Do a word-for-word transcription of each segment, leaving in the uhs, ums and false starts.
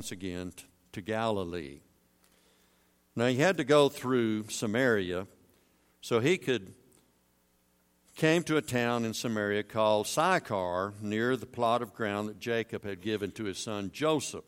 once again t- to Galilee. Now, he had to go through Samaria, so he could came to a town in Samaria called Sychar, near the plot of ground that Jacob had given to his son Joseph.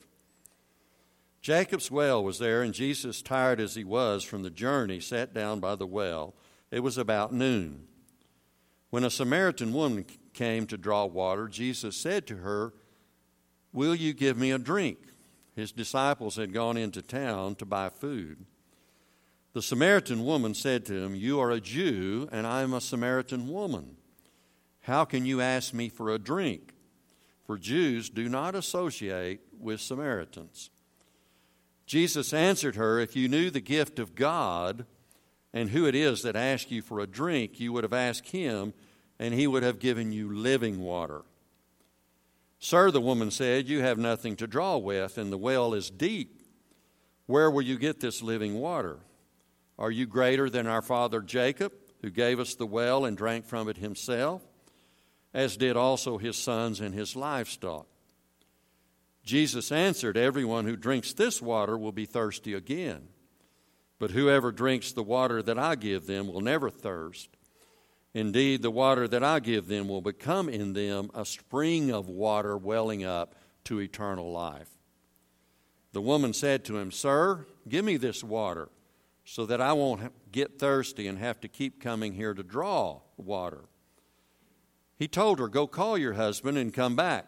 Jacob's well was there, and Jesus, tired as he was from the journey, sat down by the well. It was about noon. When a Samaritan woman came to draw water, Jesus said to her, "Will you give me a drink?" His disciples had gone into town to buy food. The Samaritan woman said to him, "You are a Jew, and I am a Samaritan woman. How can you ask me for a drink?" For Jews do not associate with Samaritans. Jesus answered her, "If you knew the gift of God and who it is that asks you for a drink, you would have asked him, and he would have given you living water." "Sir," the woman said, "you have nothing to draw with, and the well is deep. Where will you get this living water? Are you greater than our father Jacob, who gave us the well and drank from it himself, as did also his sons and his livestock?" Jesus answered, "Everyone who drinks this water will be thirsty again. But whoever drinks the water that I give them will never thirst. Indeed, the water that I give them will become in them a spring of water welling up to eternal life." The woman said to him, "Sir, give me this water, so that I won't get thirsty and have to keep coming here to draw water." He told her, "Go call your husband and come back."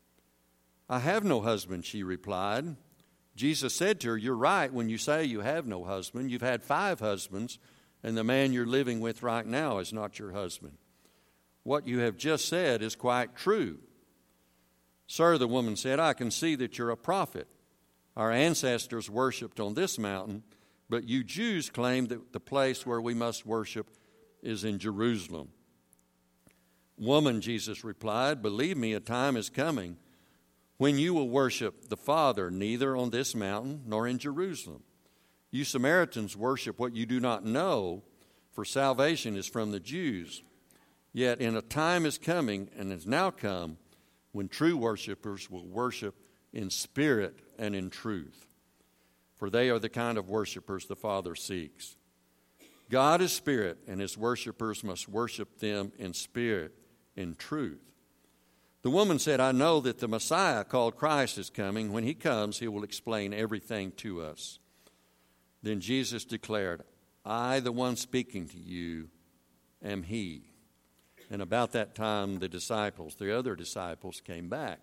"I have no husband," she replied. Jesus said to her, "You're right when you say you have no husband. You've had five husbands, and the man you're living with right now is not your husband. What you have just said is quite true." "Sir," the woman said, "I can see that you're a prophet. Our ancestors worshipped on this mountain, but you Jews claim that the place where we must worship is in Jerusalem." "Woman," Jesus replied, "believe me, a time is coming when you will worship the Father neither on this mountain nor in Jerusalem. You Samaritans worship what you do not know, for salvation is from the Jews. Yet in a time is coming, and has now come, when true worshipers will worship in spirit and in truth. For they are the kind of worshipers the Father seeks. God is spirit, and his worshipers must worship them in spirit, in truth." The woman said, "I know that the Messiah, called Christ, is coming. When he comes, he will explain everything to us." Then Jesus declared, "I, the one speaking to you, am he." And about that time, the disciples, the other disciples, came back.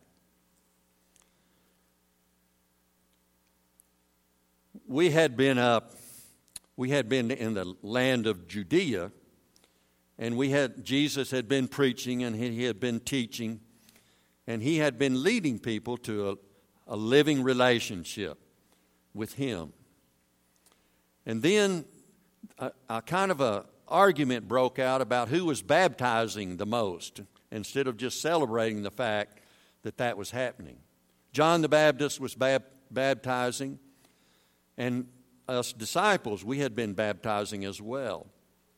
We had been up, we had been in the land of Judea, and we had Jesus had been preaching and he had been teaching, and he had been leading people to a, a living relationship with him. And then a, a kind of a argument broke out about who was baptizing the most, instead of just celebrating the fact that that was happening. John the Baptist was bab- baptizing, and us disciples, we had been baptizing as well.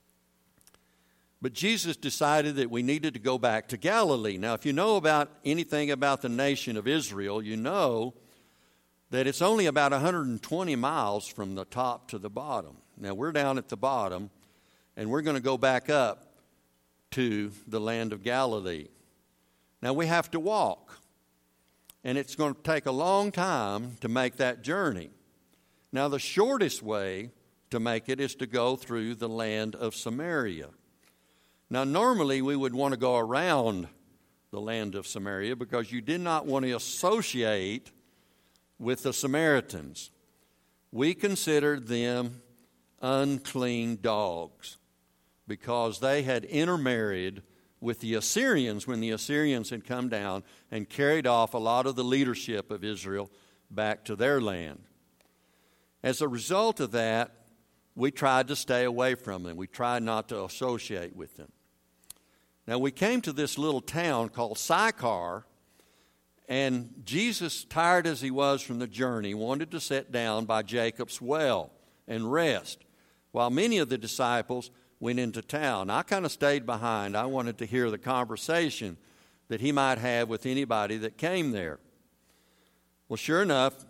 But Jesus decided that we needed to go back to Galilee. Now, if you know about anything about the nation of Israel, you know that it's only about one hundred twenty miles from the top to the bottom. Now, we're down at the bottom, and we're going to go back up to the land of Galilee. Now, we have to walk, and it's going to take a long time to make that journey. Now, the shortest way to make it is to go through the land of Samaria. Now, normally we would want to go around the land of Samaria because you did not want to associate with the Samaritans. We considered them unclean dogs because they had intermarried with the Assyrians when the Assyrians had come down and carried off a lot of the leadership of Israel back to their land. As a result of that, we tried to stay away from them. We tried not to associate with them. Now, we came to this little town called Sychar, and Jesus, tired as he was from the journey, wanted to sit down by Jacob's well and rest, while many of the disciples went into town. I kind of stayed behind. I wanted to hear the conversation that he might have with anybody that came there. Well, sure enough,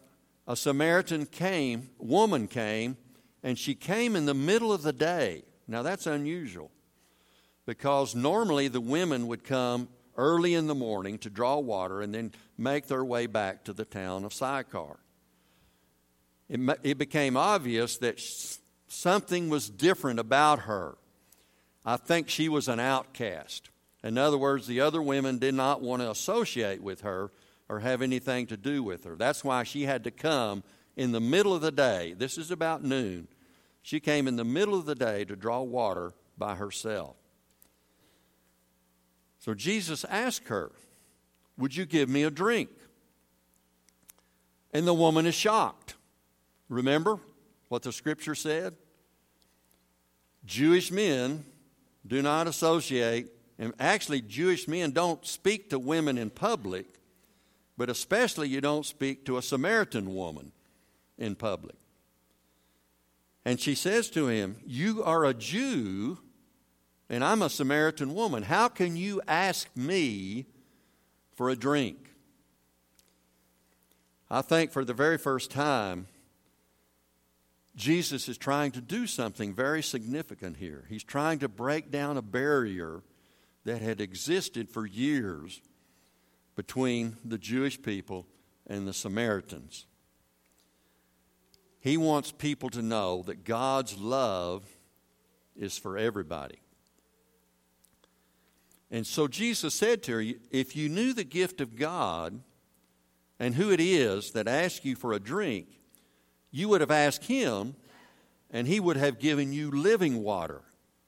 a Samaritan came, woman came, and she came in the middle of the day. Now that's unusual, because normally the women would come early in the morning to draw water and then make their way back to the town of Sychar. It, it became obvious that something was different about her. I think she was an outcast. In other words, the other women did not want to associate with her or have anything to do with her. That's why she had to come in the middle of the day. This is about noon. She came in the middle of the day to draw water by herself. So Jesus asked her, "Would you give me a drink?" And the woman is shocked. Remember what the scripture said? Jewish men do not associate, and actually Jewish men don't speak to women in public, but especially you don't speak to a Samaritan woman in public. And she says to him, "You are a Jew, and I'm a Samaritan woman. How can you ask me for a drink?" I think for the very first time, Jesus is trying to do something very significant here. He's trying to break down a barrier that had existed for years between the Jewish people and the Samaritans. He wants people to know that God's love is for everybody. And so Jesus said to her, "If you knew the gift of God and who it is that asks you for a drink, you would have asked him, and he would have given you living water."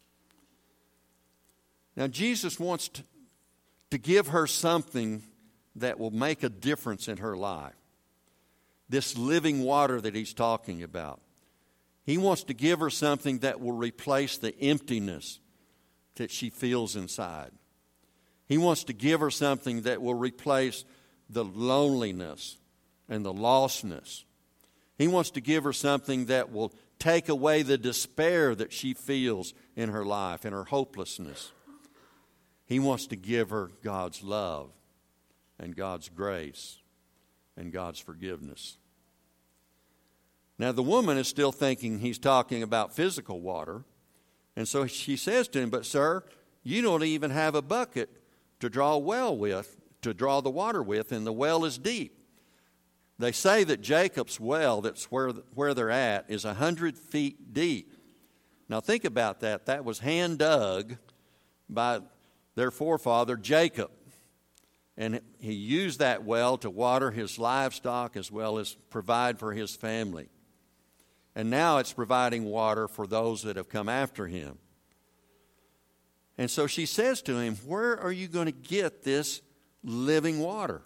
Now, Jesus wants to, to give her something that will make a difference in her life. This living water that he's talking about. He wants to give her something that will replace the emptiness that she feels inside. He wants to give her something that will replace the loneliness and the lostness. He wants to give her something that will take away the despair that she feels in her life and her hopelessness. He wants to give her God's love and God's grace and God's forgiveness. Now, the woman is still thinking he's talking about physical water. And so she says to him, "But sir, you don't even have a bucket to draw a well with, to draw the water with, and the well is deep." They say that Jacob's well, that's where, where they're at, is one hundred feet deep. Now think about that. That was hand dug by their forefather Jacob. And he used that well to water his livestock as well as provide for his family. And now it's providing water for those that have come after him. And so she says to him, "Where are you going to get this living water?"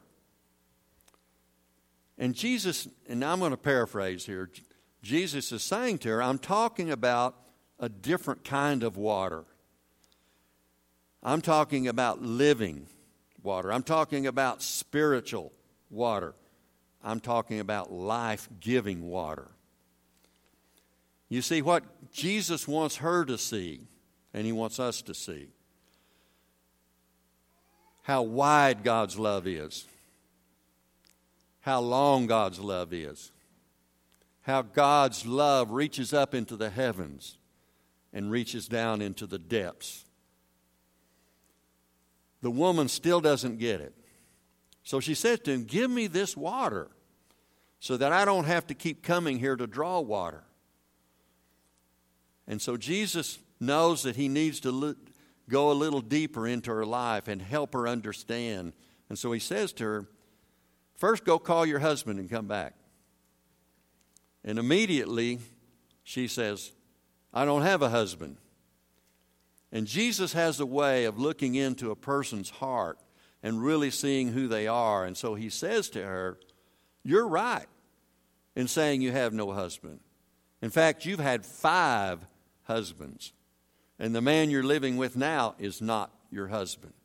And Jesus, and I'm going to paraphrase here, Jesus is saying to her, "I'm talking about a different kind of water. I'm talking about living water. I'm talking about spiritual water. I'm talking about life-giving water." You see, what Jesus wants her to see, and he wants us to see, how wide God's love is. How long God's love is. How God's love reaches up into the heavens and reaches down into the depths. The woman still doesn't get it. So she said to him, "Give me this water so that I don't have to keep coming here to draw water." And so Jesus knows that he needs to go a little deeper into her life and help her understand. And so he says to her, "First, go call your husband and come back." And immediately she says, "I don't have a husband." And Jesus has a way of looking into a person's heart and really seeing who they are. And so he says to her, "You're right in saying you have no husband. In fact, you've had five husbands. And the man you're living with now is not your husband."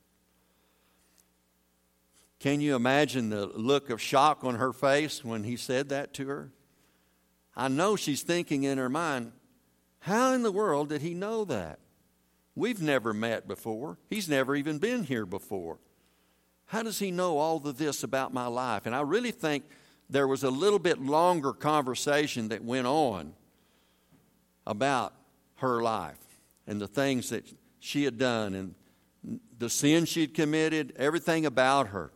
Can you imagine the look of shock on her face when he said that to her? I know she's thinking in her mind, how in the world did he know that? We've never met before. He's never even been here before. How does he know all of this about my life? And I really think there was a little bit longer conversation that went on about her life and the things that she had done and the sin she'd committed, everything about her.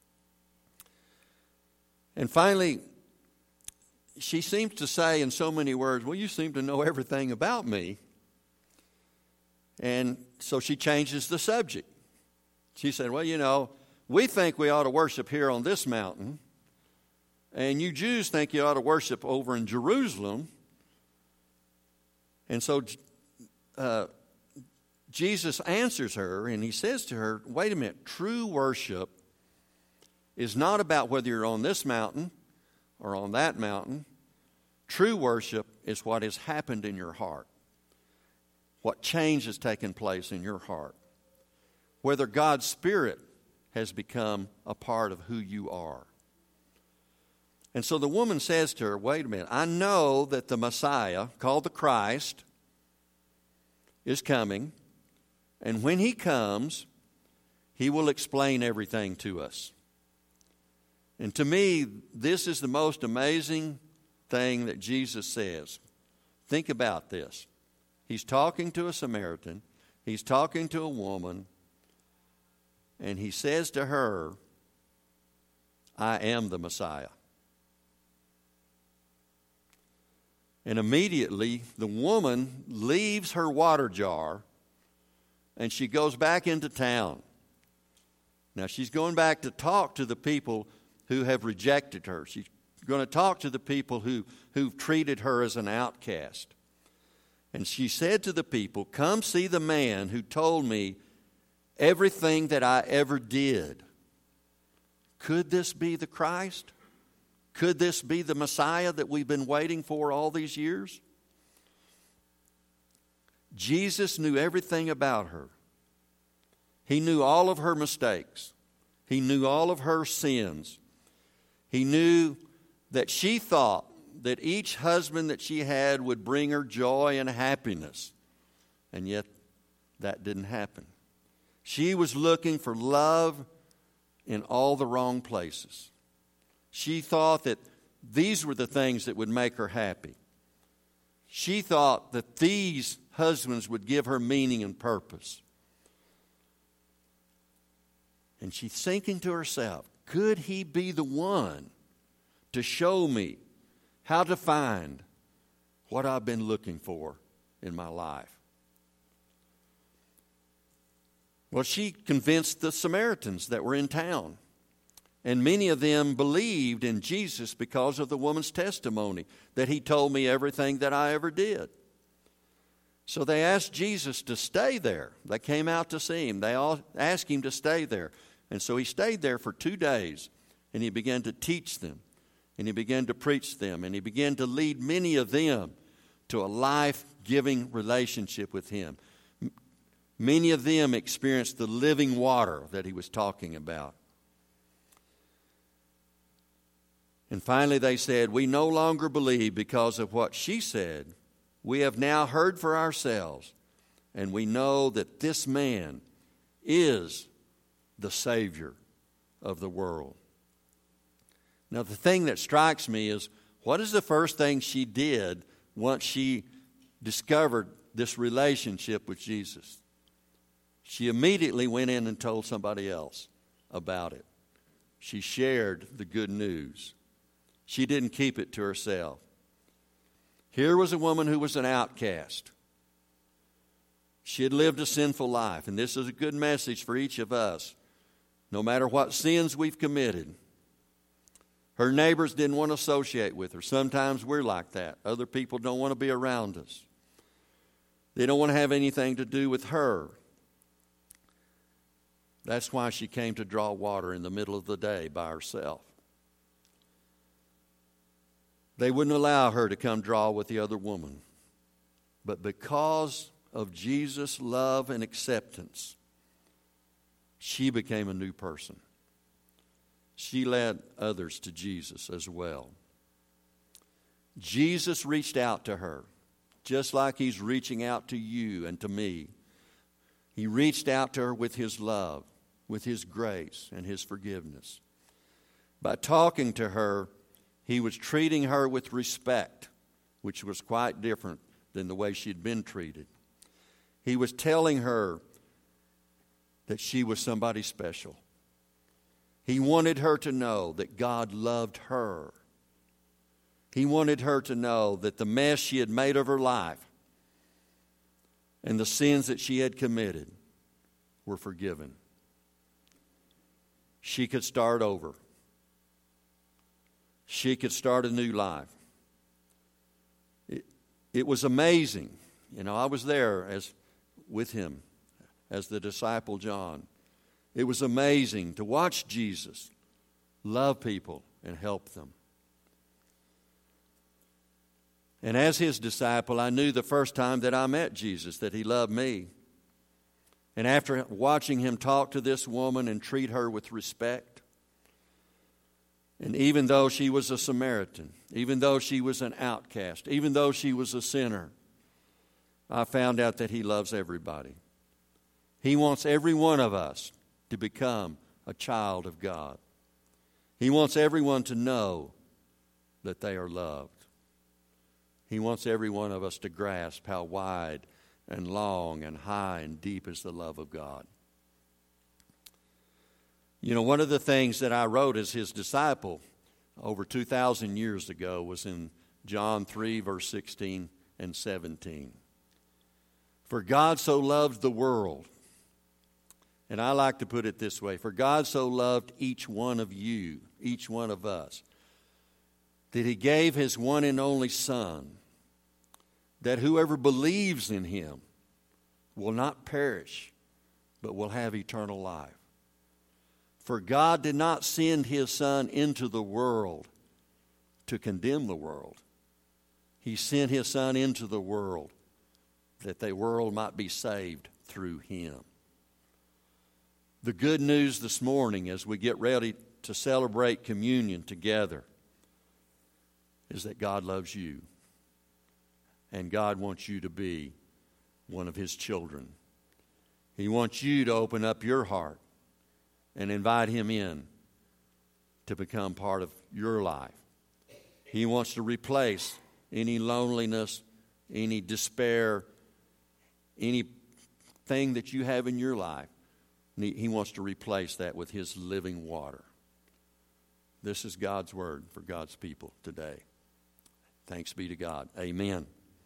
And finally, she seems to say in so many words, well, you seem to know everything about me. And so she changes the subject. She said, well, you know, we think we ought to worship here on this mountain, and you Jews think you ought to worship over in Jerusalem. And so uh, Jesus answers her, and he says to her, wait a minute, true worship is not about whether you're on this mountain or on that mountain. True worship is what has happened in your heart, what change has taken place in your heart, whether God's Spirit has become a part of who you are. And so the woman says to her, wait a minute, I know that the Messiah, called the Christ, is coming, and when he comes, he will explain everything to us. And to me, this is the most amazing thing that Jesus says. Think about this. He's talking to a Samaritan. He's talking to a woman. And he says to her, I am the Messiah. And immediately, the woman leaves her water jar and she goes back into town. Now, she's going back to talk to the people who have rejected her. She's going to talk to the people who, who've treated her as an outcast. And she said to the people, come see the man who told me everything that I ever did. Could this be the Christ? Could this be the Messiah that we've been waiting for all these years? Jesus knew everything about her. He knew all of her mistakes. He knew all of her sins. He knew that she thought that each husband that she had would bring her joy and happiness. And yet, that didn't happen. She was looking for love in all the wrong places. She thought that these were the things that would make her happy. She thought that these husbands would give her meaning and purpose. And she's thinking to herself, could he be the one to show me how to find what I've been looking for in my life? Well, she convinced the Samaritans that were in town. And many of them believed in Jesus because of the woman's testimony that he told me everything that I ever did. So they asked Jesus to stay there. They came out to see him. They all asked him to stay there. And so he stayed there for two days, and he began to teach them, and he began to preach them, and he began to lead many of them to a life-giving relationship with him. Many of them experienced the living water that he was talking about. And finally they said, we no longer believe because of what she said. We have now heard for ourselves, and we know that this man is the Savior of the world. Now, the thing that strikes me is, what is the first thing she did once she discovered this relationship with Jesus? She immediately went in and told somebody else about it. She shared the good news. She didn't keep it to herself. Here was a woman who was an outcast. She had lived a sinful life, and this is a good message for each of us. No matter what sins we've committed, her neighbors didn't want to associate with her. Sometimes we're like that. Other people don't want to be around us. They don't want to have anything to do with her. That's why she came to draw water in the middle of the day by herself. They wouldn't allow her to come draw with the other woman. But because of Jesus' love and acceptance, she became a new person. She led others to Jesus as well. Jesus reached out to her, just like he's reaching out to you and to me. He reached out to her with his love, with his grace and his forgiveness. By talking to her, He was treating her with respect, which was quite different than the way she'd been treated. He was telling her that she was somebody special. He wanted her to know that God loved her. He wanted her to know that the mess she had made of her life and the sins that she had committed were forgiven. She could start over. She could start a new life. It, it was amazing. You know, I was there as with him as the disciple John. It was amazing to watch Jesus love people and help them. And as his disciple, I knew the first time that I met Jesus that he loved me. And after watching him talk to this woman and treat her with respect, and even though she was a Samaritan, even though she was an outcast, even though she was a sinner, I found out that he loves everybody. He wants every one of us to become a child of God. He wants everyone to know that they are loved. He wants every one of us to grasp how wide and long and high and deep is the love of God. You know, one of the things that I wrote as his disciple over two thousand years ago was in John three, verse sixteen and seventeen. For God so loved the world, and I like to put it this way, for God so loved each one of you, each one of us, that he gave his one and only Son, that whoever believes in him will not perish, but will have eternal life. For God did not send his Son into the world to condemn the world. He sent his Son into the world that the world might be saved through him. The good news this morning as we get ready to celebrate communion together is that God loves you. And God wants you to be one of his children. He wants you to open up your heart and invite him in to become part of your life. He wants to replace any loneliness, any despair, anything that you have in your life. He wants to replace that with his living water. This is God's word for God's people today. Thanks be to God. Amen.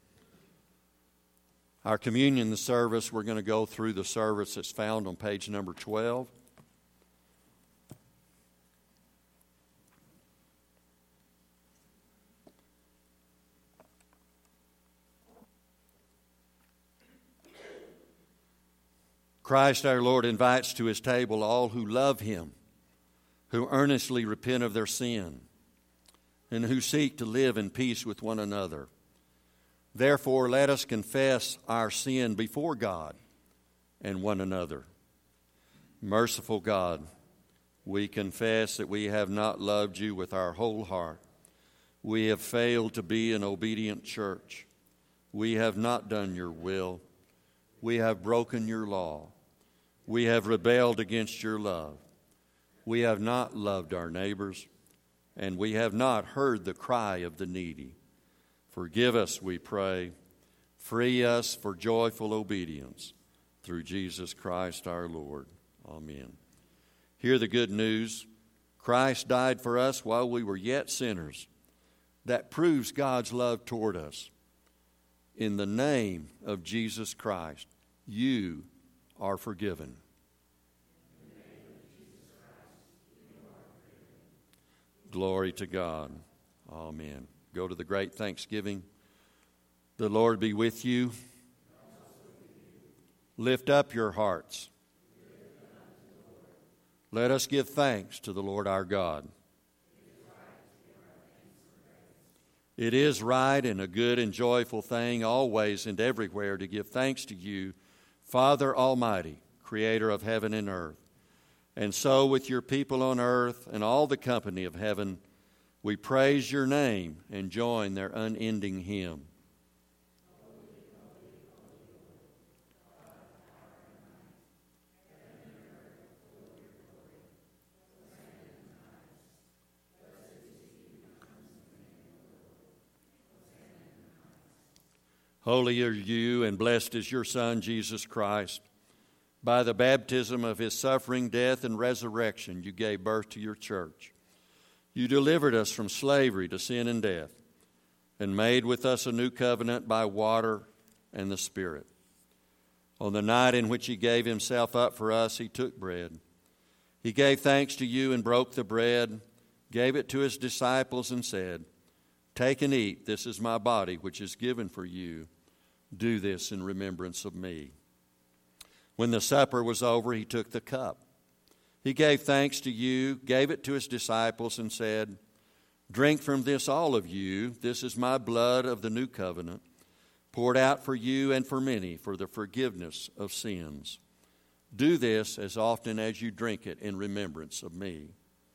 Our communion, the service, we're going to go through the service that's found on page number twelve. Christ our Lord invites to his table all who love him, who earnestly repent of their sin, and who seek to live in peace with one another. Therefore, let us confess our sin before God and one another. Merciful God, we confess that we have not loved you with our whole heart. We have failed to be an obedient church. We have not done your will. We have broken your law. We have rebelled against your love. We have not loved our neighbors, and we have not heard the cry of the needy. Forgive us, we pray. Free us for joyful obedience through Jesus Christ our Lord. Amen. Hear the good news. Christ died for us while we were yet sinners. That proves God's love toward us. In the name of Jesus Christ, you are forgiven. Glory to God. Amen. Go to the great Thanksgiving. The Lord be with you. Lift up your hearts. Let us give thanks to the Lord our God. It is right and a good and joyful thing always and everywhere to give thanks to you, Father Almighty, Creator of heaven and earth. And so with your people on earth and all the company of heaven, we praise your name and join their unending hymn. Holy are you, and blessed is your Son, Jesus Christ. By the baptism of his suffering, death, and resurrection, you gave birth to your church. You delivered us from slavery to sin and death, and made with us a new covenant by water and the Spirit. On the night in which he gave himself up for us, he took bread. He gave thanks to you and broke the bread, gave it to his disciples, and said, "Take and eat. This is my body, which is given for you. Do this in remembrance of me." When the supper was over, he took the cup. He gave thanks to you, gave it to his disciples, and said, "Drink from this, all of you. This is my blood of the new covenant, poured out for you and for many for the forgiveness of sins. Do this as often as you drink it in remembrance of me."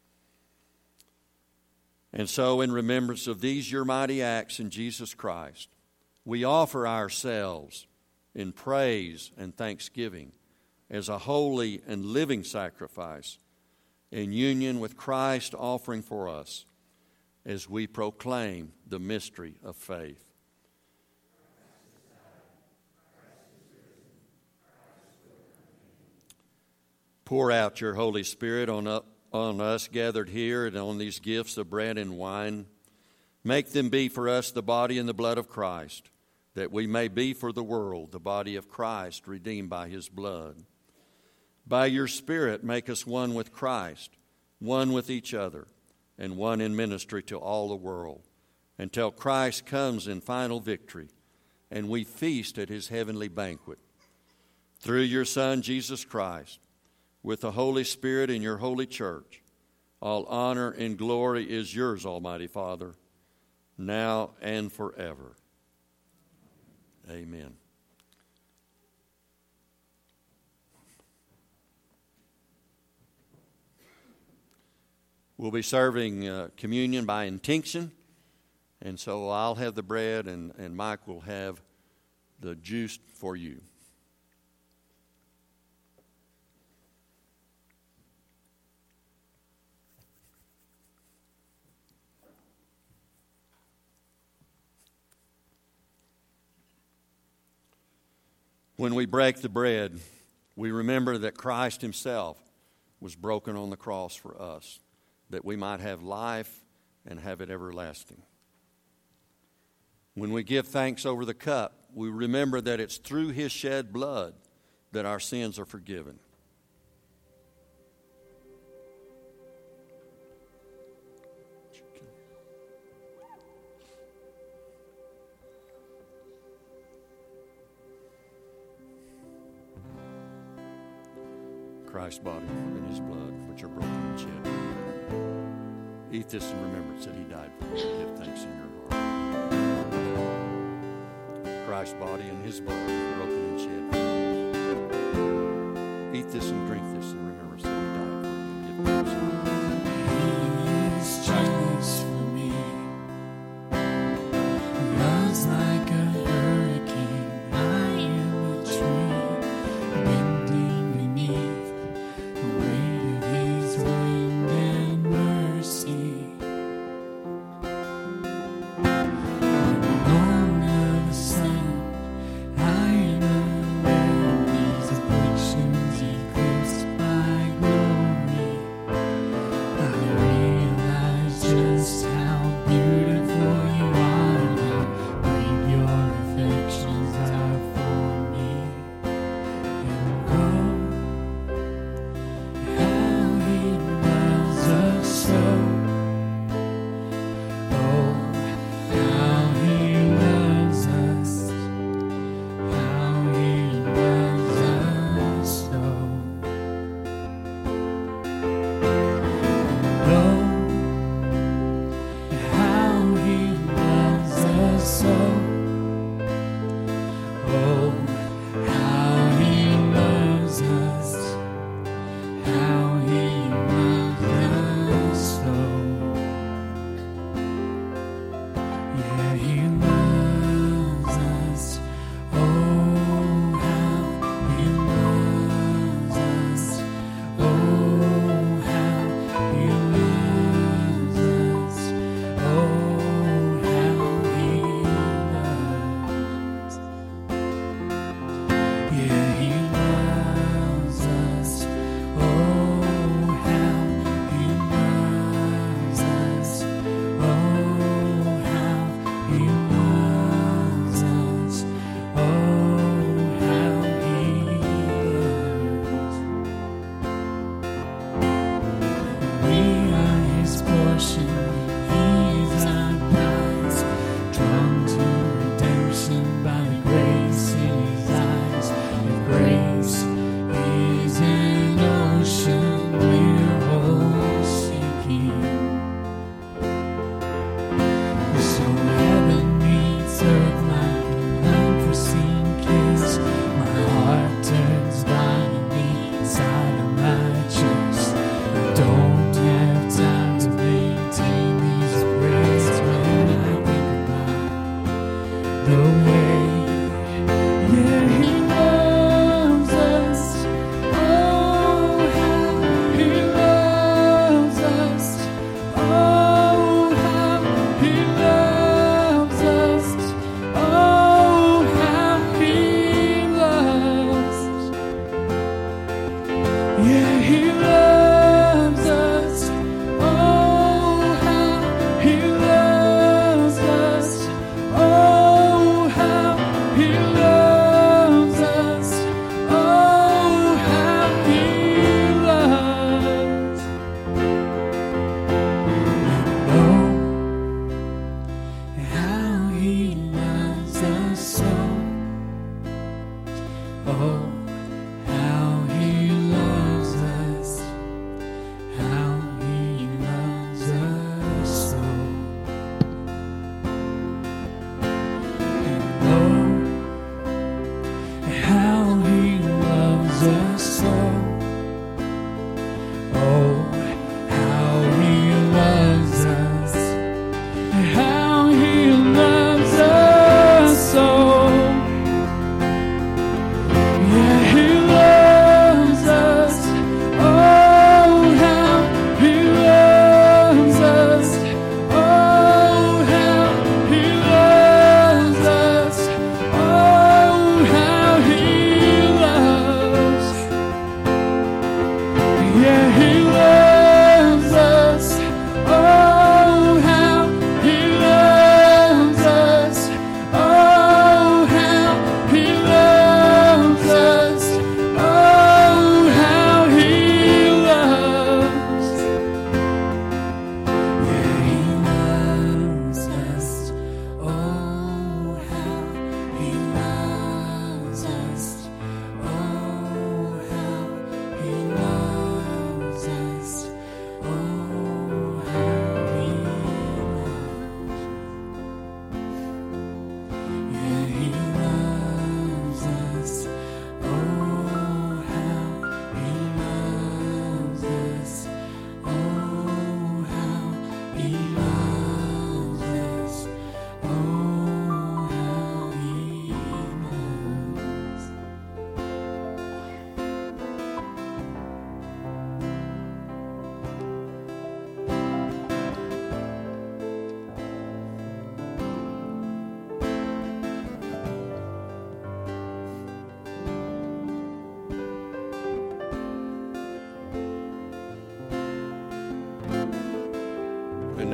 And so, in remembrance of these your mighty acts in Jesus Christ, we offer ourselves in praise and thanksgiving as a holy and living sacrifice in union with Christ offering for us as we proclaim the mystery of faith. Pour out your Holy Spirit on, up, on us gathered here and on these gifts of bread and wine. Make them be for us the body and the blood of Christ, that we may be for the world the body of Christ redeemed by his blood. By your Spirit, make us one with Christ, one with each other, and one in ministry to all the world, until Christ comes in final victory and we feast at his heavenly banquet. Through your Son, Jesus Christ, with the Holy Spirit in your holy church, all honor and glory is yours, Almighty Father, now and forever. Amen. We'll be serving uh, communion by intinction, and so I'll have the bread, and, and Mike will have the juice for you. When we break the bread, we remember that Christ himself was broken on the cross for us, that we might have life and have it everlasting. When we give thanks over the cup, we remember that it's through his shed blood that our sins are forgiven. Christ's body and his blood, which are broken and shed. Eat this in remembrance that he died for you. Give thanks in your heart. Christ's body and his blood, broken and shed. Eat this and drink this in remembrance that he died for you. Give thanks in your heart. He is just for me. Love's like a hurricane. I am a tree bending beneath the weight of his wind and mercy. Along of the sun, I am aware of these afflictions eclipsed by glory.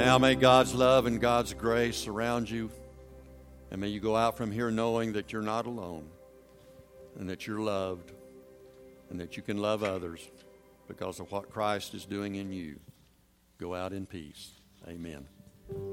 Now may God's love and God's grace surround you, and may you go out from here knowing that you're not alone, and that you're loved, and that you can love others because of what Christ is doing in you. Go out in peace. Amen.